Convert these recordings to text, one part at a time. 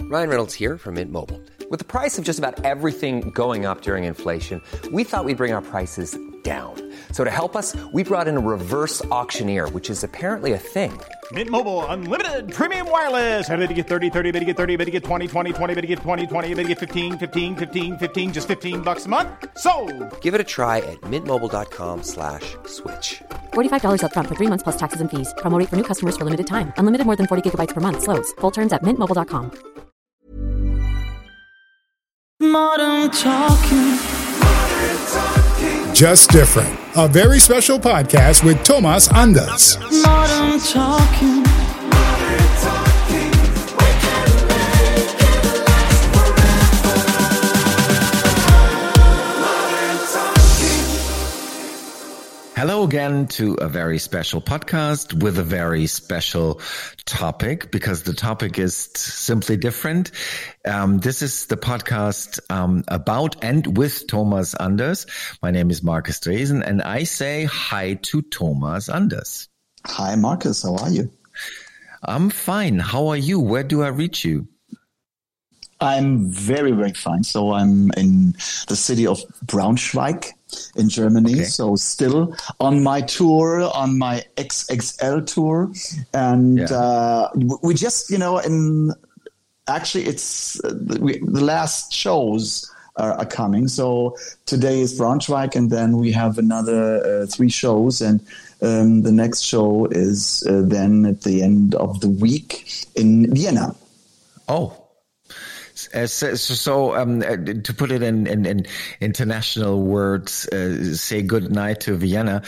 Ryan Reynolds here from Mint Mobile. With the price of just about everything going up during inflation, we thought we'd bring our prices down. So to help us, we brought in a reverse auctioneer, which is apparently a thing. Mint Mobile Unlimited Premium Wireless. How to get 30, 30, bit to get 30, bit to get 20, 20, 20, bit to get 20, 20, bit to get 15, 15, 15, 15, just $15 a month? Sold! Give it a try at mintmobile.com/switch. $45 up front for 3 months plus taxes and fees. Promo rate for new customers for limited time. Unlimited more than 40 gigabytes per month. Slows full terms at mintmobile.com. Modern Talking. Just Different, a very special podcast with Thomas Anders. Modern Talking. Hello again to a very special podcast with a very special topic, because the topic is simply different. This is the podcast about and with Thomas Anders. My name is Marcus Dresen, and I say hi to Thomas Anders. Hi, Marcus. How are you? I'm fine. How are you? Where do I reach you? I'm very, very fine. So I'm in the city of Braunschweig in Germany. Okay. So still on my tour, on my XXL tour. And we just, actually it's the last shows are coming. So today is Braunschweig, and then we have another 3 shows. And the next show is then at the end of the week in Vienna. Oh. So to put it in international words, say good night to Vienna.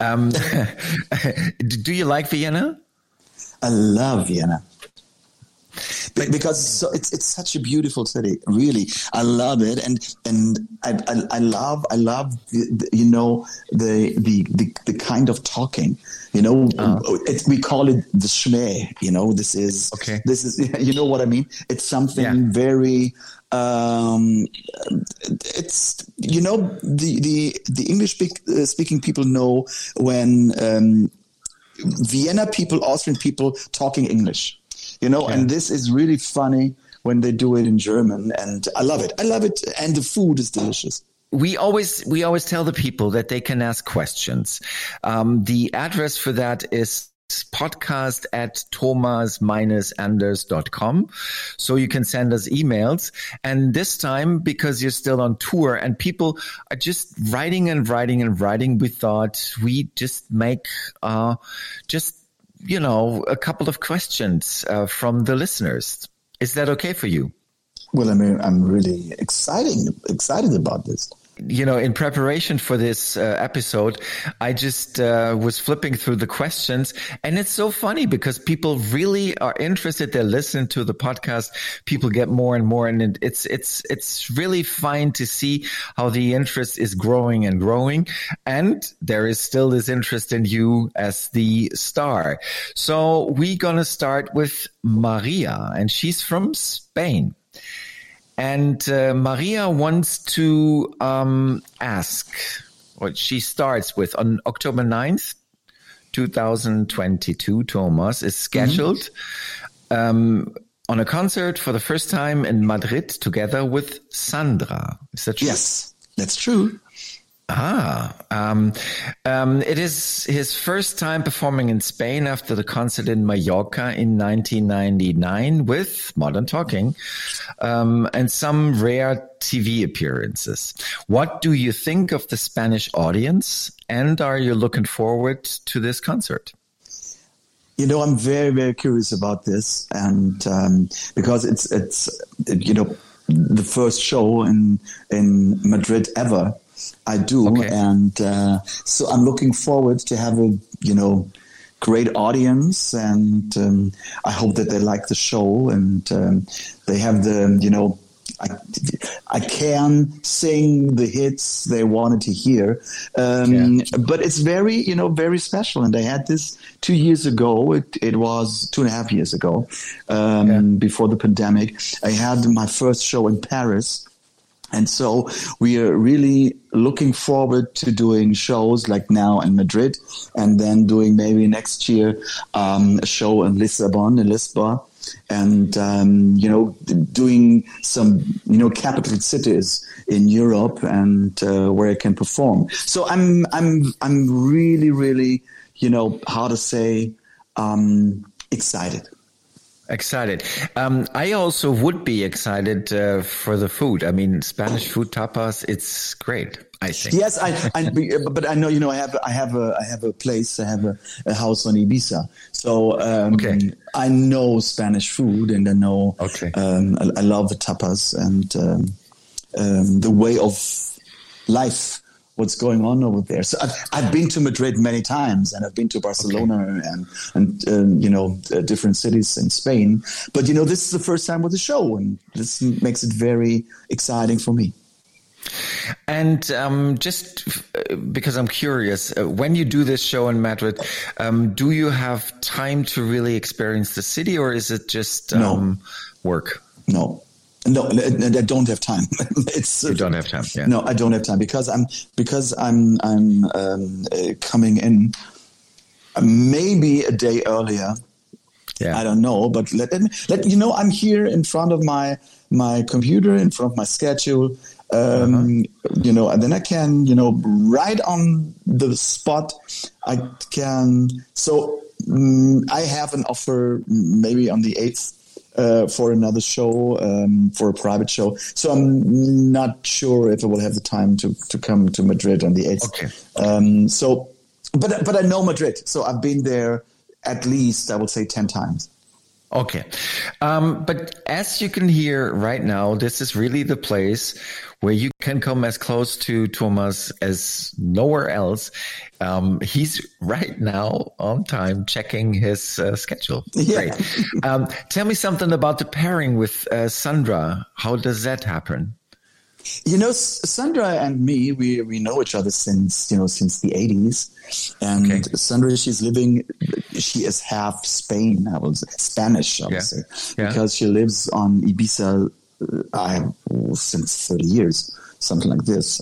Do you like Vienna? I love Vienna. Because it's such a beautiful city, really. I love it, and I love the kind of talking. We call it the schmäh. This is okay. This is you know what I mean. It's something very. It's the English speaking people know when Vienna people, Austrian people talking English. And this is really funny when they do it in German, and I love it. And the food is delicious. We always tell the people that they can ask questions. The address for that is podcast@thomas-anders.com. So you can send us emails. And this time, because you're still on tour and people are just writing and writing and writing, we thought we just make a couple of questions from the listeners. Is that okay for you? Well, I mean, I'm really excited about this. In preparation for this episode, I just was flipping through the questions, and it's so funny because people really are interested. They're listening to the podcast. People get more and more, and it's really fine to see how the interest is growing and growing, and there is still this interest in you as the star. So we're gonna start with Maria, and she's from Spain. And Maria wants to ask what she starts with. On October 9th, 2022, Thomas is scheduled on a concert for the first time in Madrid together with Sandra. Is that true? Yes, that's true. It is his first time performing in Spain after the concert in Mallorca in 1999 with Modern Talking, and some rare TV appearances. What do you think of the Spanish audience, and are you looking forward to this concert? I'm very, very curious about this, and because it's the first show in Madrid ever. I do, okay. And so I'm looking forward to have a great audience, and I hope that they like the show, and they have the I can sing the hits they wanted to hear, but it's very very special. And I had this 2 years ago. It was 2.5 years ago, before the pandemic. I had my first show in Paris. And so we are really looking forward to doing shows like now in Madrid, and then doing maybe next year a show in Lisbon. and doing some capital cities in Europe and where I can perform. So I'm really, really, how to say, excited. Excited. I also would be excited for the food. I mean, Spanish food, tapas, it's great, I think. Yes, but I know, I have a place, I have a house on Ibiza. So I know Spanish food, and I know I love the tapas and the way of life. What's going on over there? So I've been to Madrid many times, and I've been to Barcelona and different cities in Spain. But this is the first time with the show, and this makes it very exciting for me. And just because I'm curious, when you do this show in Madrid, do you have time to really experience the city, or is it just work? No, I don't have time. You don't have time. Yeah. No, I don't have time because I'm coming in maybe a day earlier. Yeah. I don't know, but let I'm here in front of my computer, in front of my schedule. And then I can, right on the spot, I can. So I have an offer maybe on the 8th. For another show, for a private show. So I'm not sure if I will have the time to come to Madrid on the 8th. Okay. But I know Madrid. So I've been there at least, I would say, 10 times. Okay. But as you can hear right now, this is really the place where you can come as close to Thomas as nowhere else. He's right now on time checking his schedule. Yeah. Great. Tell me something about the pairing with Sandra. How does that happen? Sandra and me, we know each other since the 80s. And Sandra, she is half Spanish, I would say, because she lives on Ibiza since 30 years, something like this.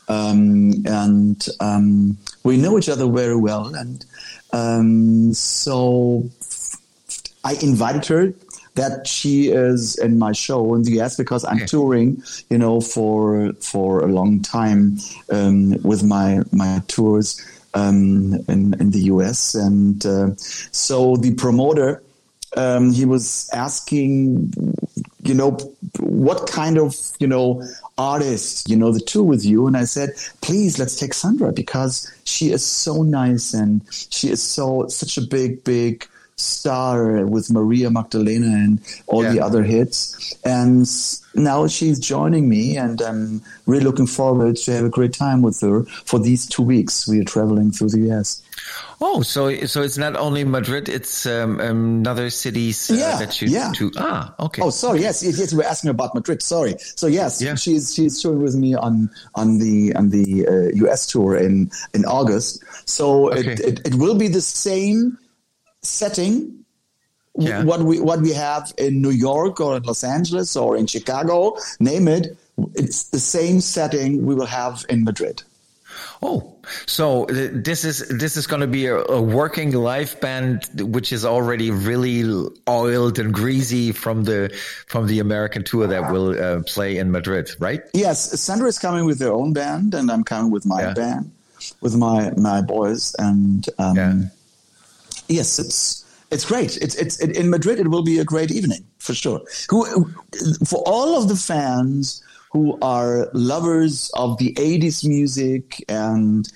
We know each other very well. And so I invited her that she is in my show in the US because I'm touring, for a long time with my tours in the US. And so the promoter, he was asking, what kind of, artist, the tour with you. And I said, please, let's take Sandra because she is so nice and she is such a big star with Maria Magdalena and all the other hits. And now she's joining me, and I'm really looking forward to have a great time with her for these 2 weeks. We are traveling through the US. Oh, so it's not only Madrid, it's other cities that you to. Ah, okay. Oh, sorry. Yes, we're asking about Madrid. Sorry. So yes, she's touring with me on the US tour in August. So it will be the same setting, what we have in New York or in Los Angeles or in Chicago, name it. It's the same setting we will have in Madrid. Oh, so this is going to be a working live band, which is already really oiled and greasy from the American tour that will play in Madrid, right? Yes, Sandra is coming with their own band, and I'm coming with my band, with my boys, and yes, it's great. It's in Madrid. It will be a great evening for sure. For all of the fans who are lovers of the 80s music and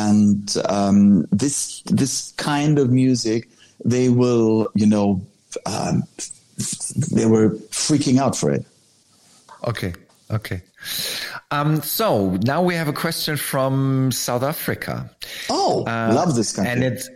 this kind of music, they will, they were freaking out for it. Okay. So now we have a question from South Africa. Oh, love this country. And it's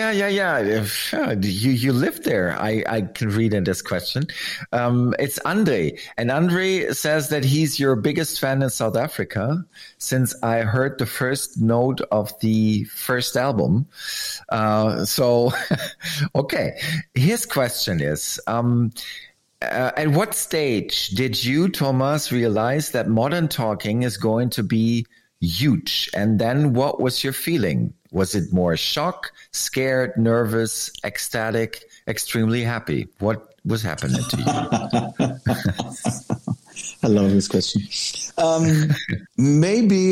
you live there. I can read in this question. It's Andre, and Andre says that he's your biggest fan in South Africa since I heard the first note of the first album. So okay, his question is. At what stage did you, Thomas, realize that Modern Talking is going to be huge? And then what was your feeling? Was it more shock, scared, nervous, ecstatic, extremely happy? What was happening to you? I love this question. Maybe,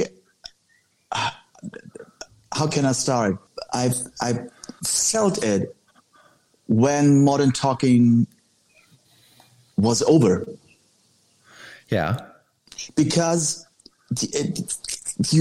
how can I start? I felt it when Modern Talking was over. Yeah. Because you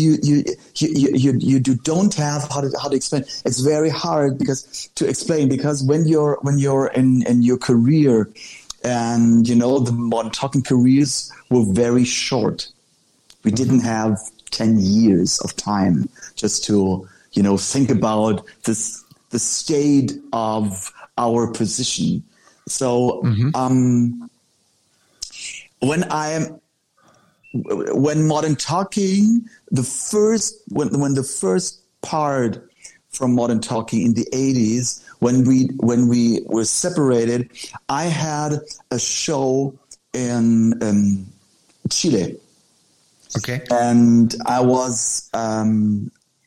don't have how to explain. It's very hard to explain because when you're in your career, and the Modern Talking careers were very short. We didn't have 10 years of time just to think about the state of our position. So when Modern Talking, when the first part from Modern Talking in the 80s, when we were separated, I had a show in Chile. Okay. And I was in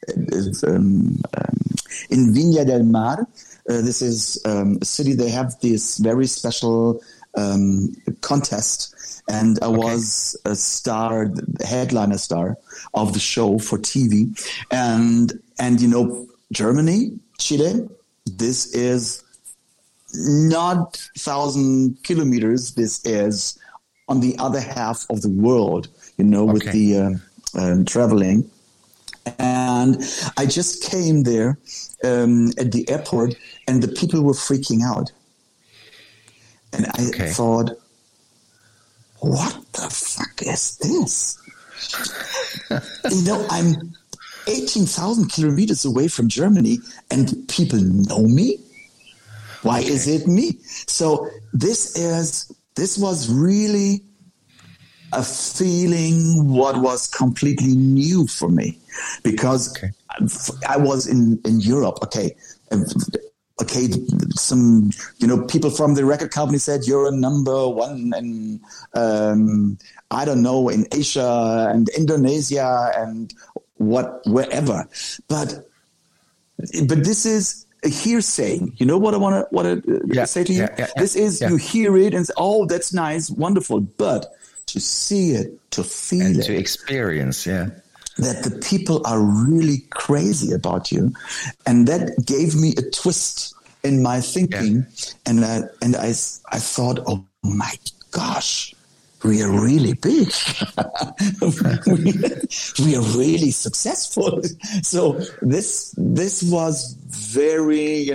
Viña del Mar. This is a city. They have this very special contest. And I was a star, headliner star of the show for TV. And Germany, Chile, this is not 1,000 kilometers. This is on the other half of the world, with the traveling. And I just came there at the airport, and the people were freaking out. And I thought, what the fuck is this? I'm 18,000 kilometers away from Germany, and people know me. Why is it me? So this was really a feeling what was completely new for me, because I was in Europe. Some people from the record company said you're a number one, and I don't know, in Asia and Indonesia and wherever. But this is a hearsay. You know what I want to say to you? This is you hear it and say, oh, that's nice, wonderful, but to see it, to feel and it, to experience, that the people are really crazy about you. And that gave me a twist in my thinking. And I thought, oh my gosh, we are really big. we are really successful. So this was very,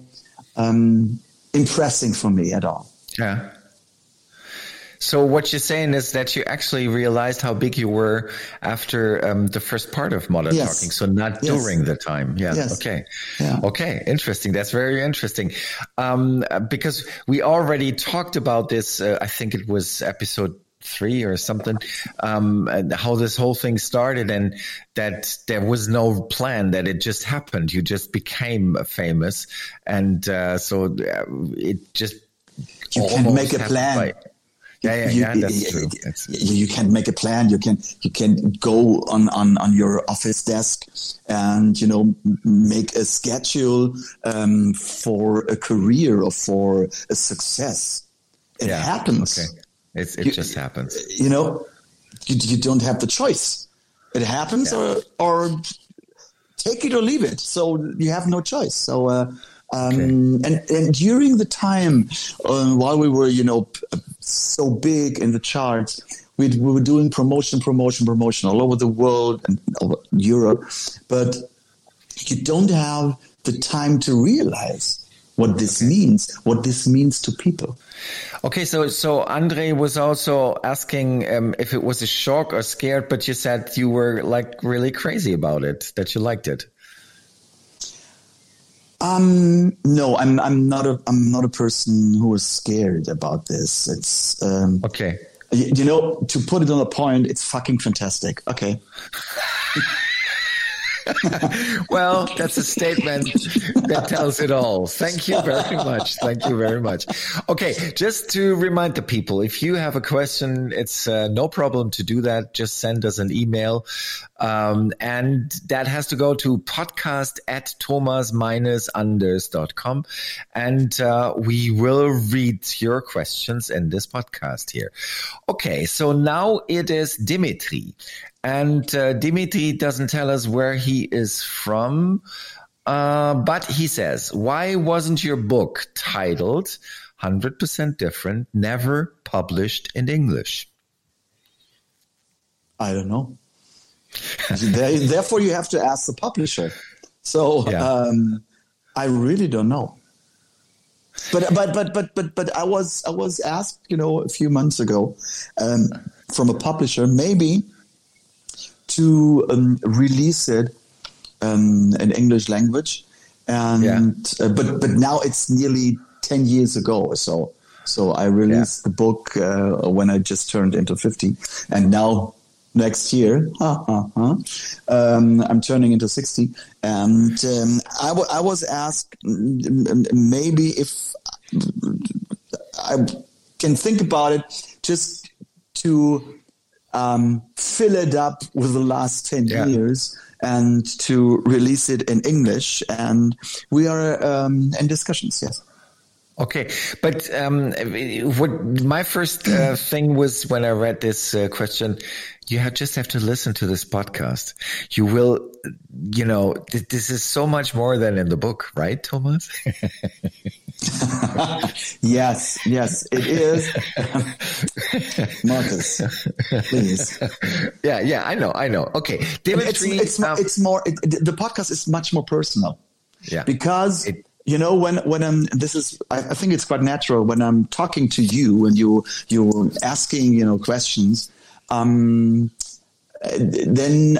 impressing for me at all. Yeah. So what you're saying is that you actually realized how big you were after the first part of Modern Talking, so not during the time. Yeah. Yes. Okay. Yeah. Okay. Interesting. That's very interesting. Because we already talked about this. I think it was episode 3 or something. And how this whole thing started, and that there was no plan, that it just happened. You just became famous, and so it just you can make a plan. That's true. You can make a plan. You can go on your office desk and make a schedule for a career or for a success. It happens. Okay. It just happens. You don't have the choice. It happens, or take it or leave it. So you have no choice. So. And during the time while we were, so big in the charts, we were doing promotion all over the world and over Europe, but you don't have the time to realize what this means, to people. Okay, so Andre was also asking if it was a shock or scared, but you said you were like really crazy about it, that you liked it. No, I'm not a person who is scared about this. It's okay. To put it on a point, it's fucking fantastic. Okay. Well, that's a statement that tells it all. Thank you very much. Okay, just to remind the people, if you have a question, it's no problem to do that. Just send us an email. And that has to go to podcast@thomas-anders.com. And we will read your questions in this podcast here. Okay, so now it is Dimitri. And Dimitri doesn't tell us where he is from, but he says, why wasn't your book titled 100% Different, Never Published in English? I don't know. Therefore, you have to ask the publisher. So I really don't know. But I was asked, a few months ago from a publisher, maybe to release it in English language, but now it's nearly 10 years ago. So I released the book when I just turned into 50, and now next year I'm turning into 60, and I was asked maybe if I can think about it, just to fill it up with the last 10 years and to release it in English. And we are in discussions, yes. Okay, but what my first thing was when I read this question, you just have to listen to this podcast. You will, this is so much more than in the book, right, Thomas? Yes, it is. Marcus, please. Yeah, I know. Okay, Dimitri, it's more. The podcast is much more personal. Yeah, because when I'm, I think it's quite natural when I'm talking to you and you're asking questions. Then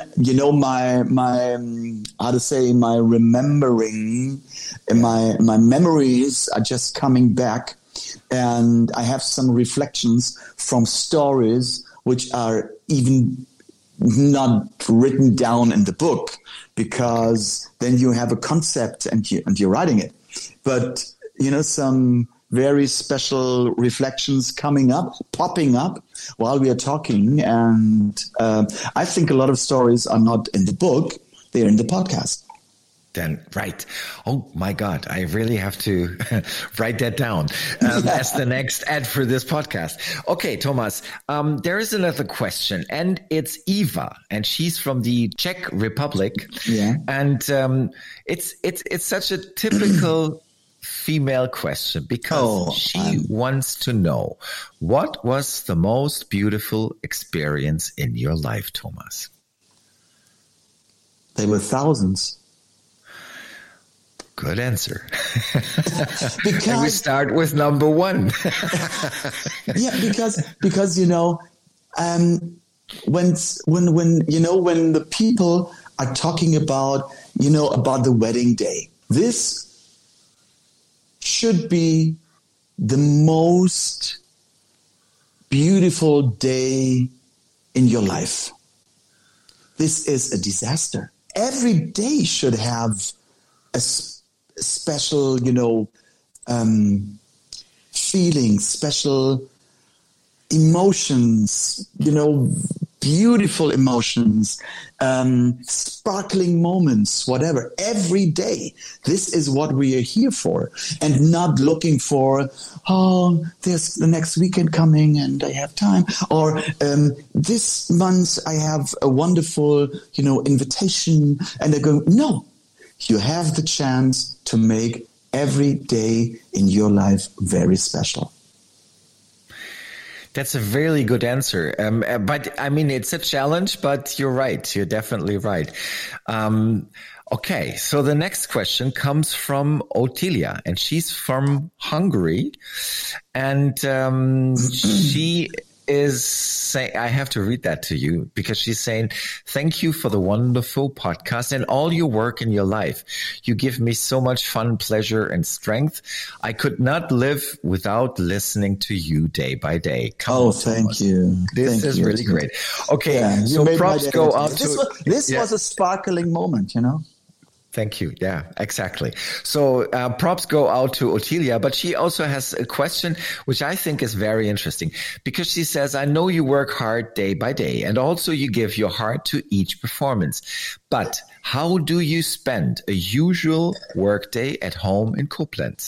my remembering and my memories are just coming back, and I have some reflections from stories which are even not written down in the book, because then you have a concept and you're writing it. But some very special reflections popping up while we are talking. And I think a lot of stories are not in the book, they're in the podcast. Then, right. Oh my God, I really have to write that down as the next ad for this podcast. Okay, Thomas, there is another question, and it's Eva, and she's from the Czech Republic. Yeah. And it's such a typical female question, because she wants to know, what was the most beautiful experience in your life, Thomas? There were thousands. Good answer. Because, and we start with number one. Yeah, because when the people are talking about the wedding day, this should be the most beautiful day in your life. This is a disaster. Every day should have a special, feelings, special emotions, beautiful emotions, sparkling moments, whatever. Every day. This is what we are here for, and not looking for, there's the next weekend coming and I have time, or this month I have a wonderful, invitation, and I go, no. You have the chance to make every day in your life very special. That's a really good answer. But I mean, it's a challenge, but you're right. You're definitely right. Okay. So the next question comes from Otilia, and she's from Hungary. And she is saying, I have to read that to you, because she's saying, thank you for the wonderful podcast and all your work in your life. You give me so much fun, pleasure, and strength. I could not live without listening to you day by day. Thank you. This is really great. Okay, so props go out to... This was a sparkling moment, Thank you. Yeah, exactly. So props go out to Ottilia, but she also has a question, which I think is very interesting, because she says, I know you work hard day by day, and also you give your heart to each performance. But how do you spend a usual workday at home in Koblenz?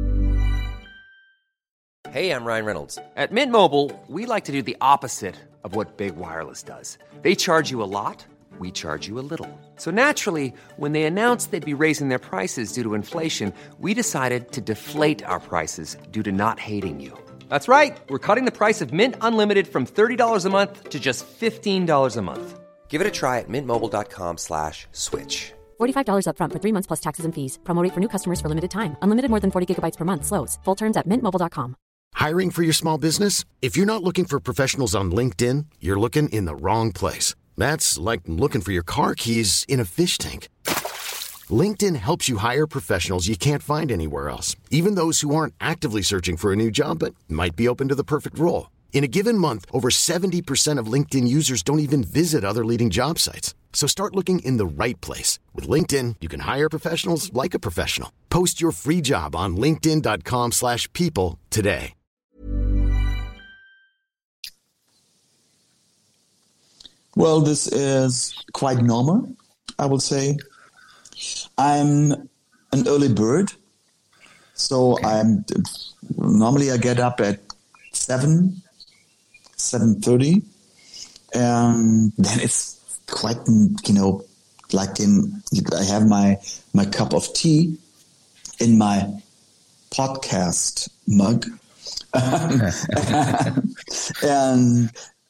Hey, I'm Ryan Reynolds. At Mint Mobile, we like to do the opposite of what Big Wireless does. They charge you a lot. We charge you a little. So naturally, when they announced they'd be raising their prices due to inflation, we decided to deflate our prices due to not hating you. That's right. We're cutting the price of Mint Unlimited from $30 a month to just $15 a month. Give it a try at mintmobile.com/switch. $45 up front for 3 months plus taxes and fees. Promo rate for new customers for limited time. Unlimited more than 40 gigabytes per month. Slows full terms at mintmobile.com. Hiring for your small business? If you're not looking for professionals on LinkedIn, you're looking in the wrong place. That's like looking for your car keys in a fish tank. LinkedIn helps you hire professionals you can't find anywhere else, even those who aren't actively searching for a new job but might be open to the perfect role. In a given month, over 70% of LinkedIn users don't even visit other leading job sites. So start looking in the right place. With LinkedIn, you can hire professionals like a professional. Post your free job on linkedin.com/people today. Well, this is quite normal, I would say. I'm an early bird, so normally I get up at 7:30, and then it's quite, like I have my cup of tea in my podcast mug, and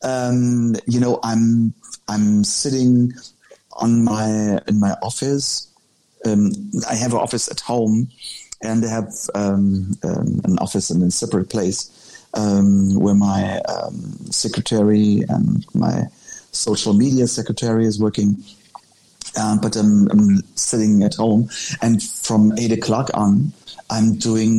I'm sitting in my office. I have an office at home, and I have an office in a separate place where my secretary and my social media secretary is working. But I'm sitting at home, and from 8 o'clock on, I'm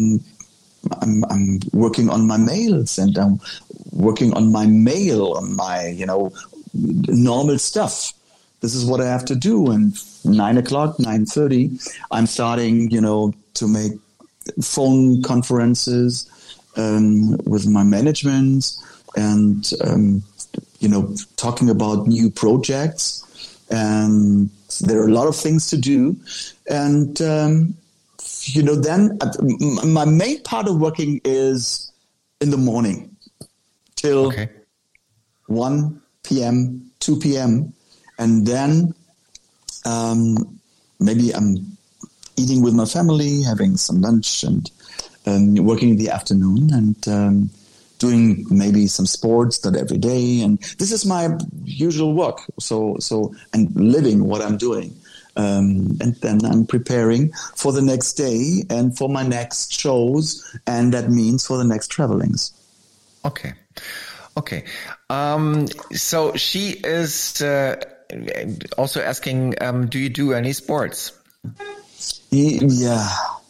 working on my mails, and I'm working on my mail, on my, normal stuff. This is what I have to do. And 9 o'clock, 9:30, I'm starting, to make phone conferences with my management and, talking about new projects. And there are a lot of things to do. And, then my main part of working is in the morning till 1 p.m., 2 p.m. And then maybe I'm eating with my family, having some lunch, and working in the afternoon, and doing maybe some sports, not every day. And this is my usual work. So and living what I'm doing. And then I'm preparing for the next day and for my next shows, and that means for the next travelings. Okay. So she is also asking, do you do any sports? Yeah.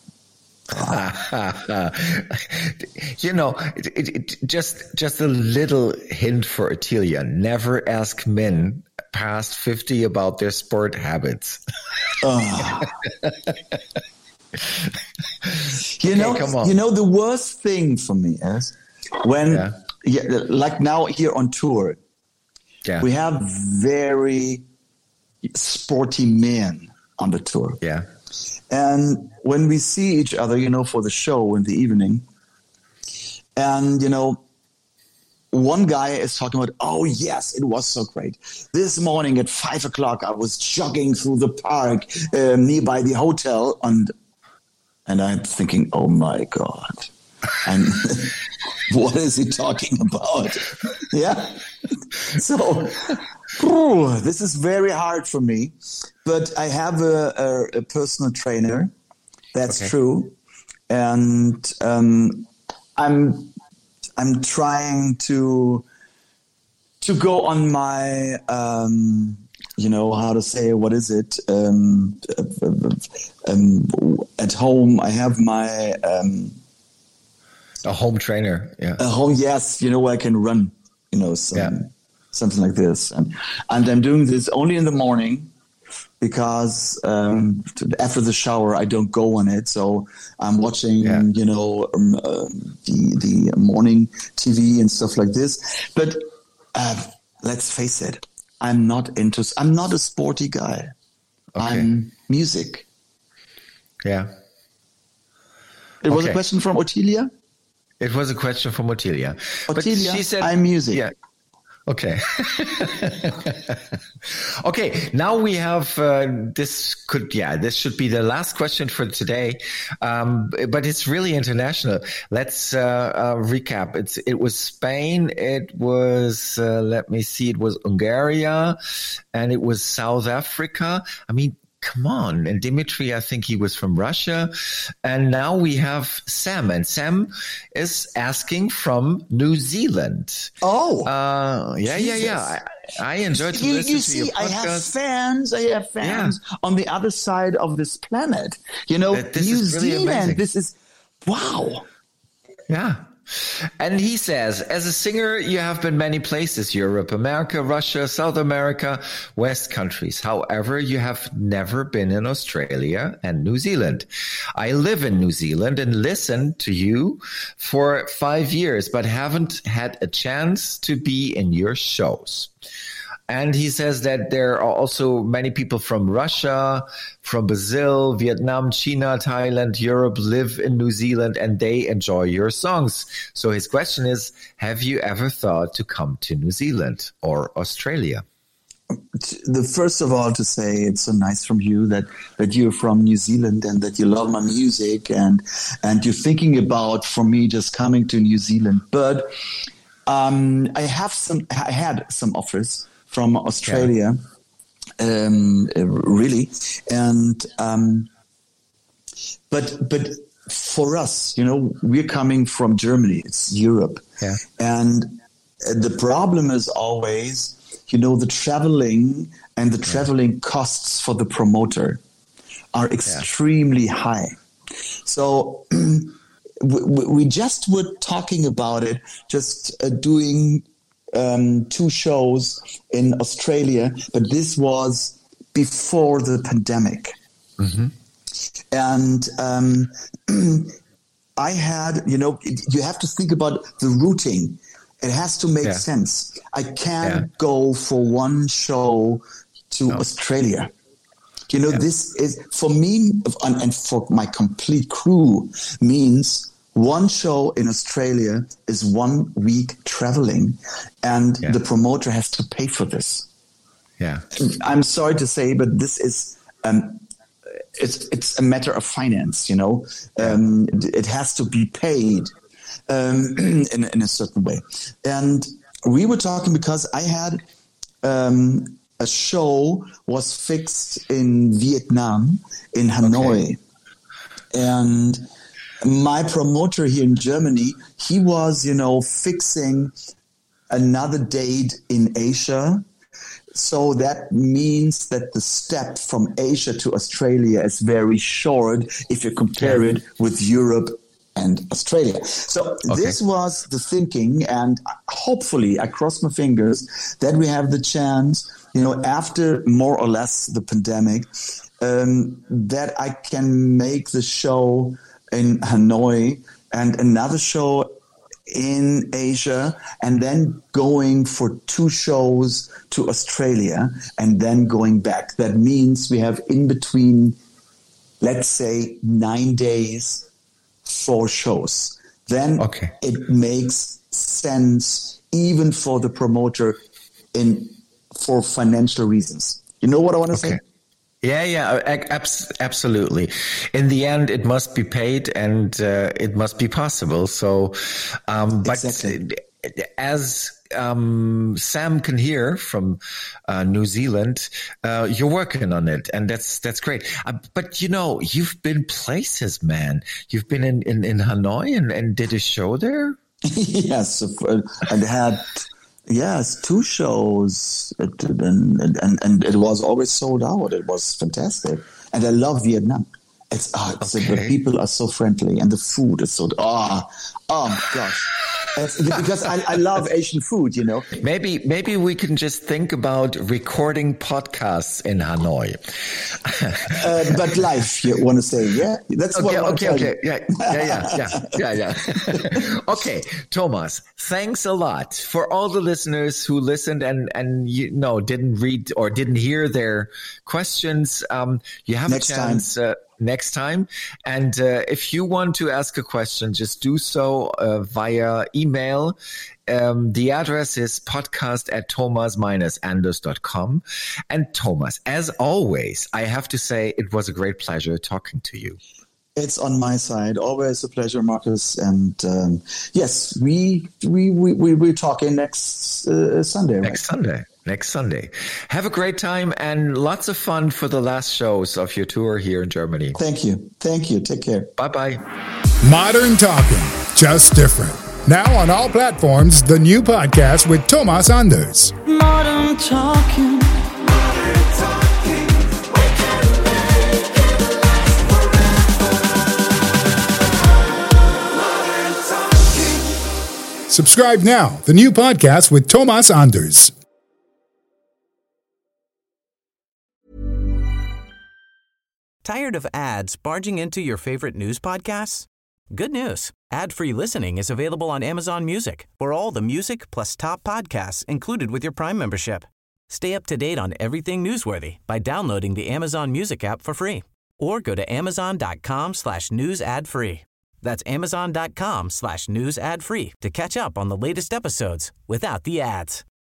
Just a little hint for Ottilia. Never ask men past 50 about their sport habits. Come on. The worst thing for me is when, like now here on tour, we have very sporty men on the tour. Yeah. And when we see each other, for the show in the evening, and, one guy is talking about, oh, yes, it was so great. This morning at 5 o'clock, I was jogging through the park nearby the hotel. And I'm thinking, oh, my God. And what is he talking about? Yeah. So this is very hard for me. But I have a personal trainer. That's true. And I'm trying to go on my, how to say, what is it? At home, I have my... a home trainer, yeah. A home, yes, where I can run, something like this. And I'm doing this only in the morning because after the shower I don't go on it. So I'm watching, the morning TV and stuff like this. But let's face it, I'm not a sporty guy. Okay. I'm music. Yeah. It was a question from Ottilia? It was a question from Ottilia. Ottilia, but she said, I'm music. Yeah. Okay. Okay. Now we have, this should be the last question for today. But it's really international. Let's, recap. It was Spain. It was, let me see. It was Hungary and it was South Africa. I mean, come on. And Dimitri, I think he was from Russia. And now we have Sam. And Sam is asking from New Zealand. Oh. Yeah. I enjoyed to listen to your podcast. I have fans on the other side of this planet. New Zealand, really this is, wow. Yeah. And he says, as a singer, you have been many places, Europe, America, Russia, South America, West countries. However, you have never been in Australia and New Zealand. I live in New Zealand and listened to you for 5 years, but haven't had a chance to be in your shows. And he says that there are also many people from Russia, from Brazil, Vietnam, China, Thailand, Europe live in New Zealand and they enjoy your songs. So his question is, have you ever thought to come to New Zealand or Australia? First of all, to say it's so nice from you that you're from New Zealand and that you love my music and you're thinking about, for me, just coming to New Zealand. But I had some offers from Australia, really, and but for us, we're coming from Germany. It's Europe, and the problem is always, the traveling and the traveling costs for the promoter are extremely high. So we just were talking about it, just doing 2 shows in Australia, but this was before the pandemic. Mm-hmm. And I had, you have to think about the routing. It has to make sense. I can't go for 1 show to Australia. This is, for me and for my complete crew, means 1 show in Australia is 1 week traveling, and the promoter has to pay for this. Yeah, I'm sorry to say, but this is it's a matter of finance. It has to be paid in a certain way. And we were talking because I had a show was fixed in Vietnam, in Hanoi, and my promoter here in Germany, he was, fixing another date in Asia. So that means that the step from Asia to Australia is very short if you compare it with Europe and Australia. So this was the thinking, and hopefully, I cross my fingers that we have the chance, after more or less the pandemic, that I can make the show in Hanoi and another show in Asia, and then going for 2 shows to Australia and then going back. That means we have in between, let's say, 9 days, 4 shows. Then it makes sense even for the promoter for financial reasons. You know what I want to say? Yeah, absolutely. In the end, it must be paid and it must be possible. So, but as Sam can hear from New Zealand, you're working on it, and that's great. But you've been places, man. You've been in Hanoi and did a show there. Yes, and had. Yes, 2 shows, and it was always sold out. It was fantastic, and I love Vietnam. The people are so friendly, and the food is so. Oh my gosh! Because I love Asian food, you know. Maybe we can just think about recording podcasts in Hanoi. But live, you want to say, yeah? That's what I'm okay. Yeah. Okay, Thomas, thanks a lot for all the listeners who listened and didn't read or didn't hear their questions. You have next a chance next time. And if you want to ask a question, just do so via email. The address is podcast@thomas-anders.com. And Thomas, as always, I have to say it was a great pleasure talking to you. It's on my side. Always a pleasure, Marcus. And yes, we're talking next Sunday. Right? Next Sunday. Have a great time and lots of fun for the last shows of your tour here in Germany. Thank you. Take care. Bye-bye. Modern Talking, just different. Now on all platforms, the new podcast with Thomas Anders. Modern Talking. Subscribe now, the new podcast with Thomas Anders. Tired of ads barging into your favorite news podcasts? Good news. Ad-free listening is available on Amazon Music for all the music plus top podcasts included with your Prime membership. Stay up to date on everything newsworthy by downloading the Amazon Music app for free or go to amazon.com/news ad free. That's amazon.com/news ad free to catch up on the latest episodes without the ads.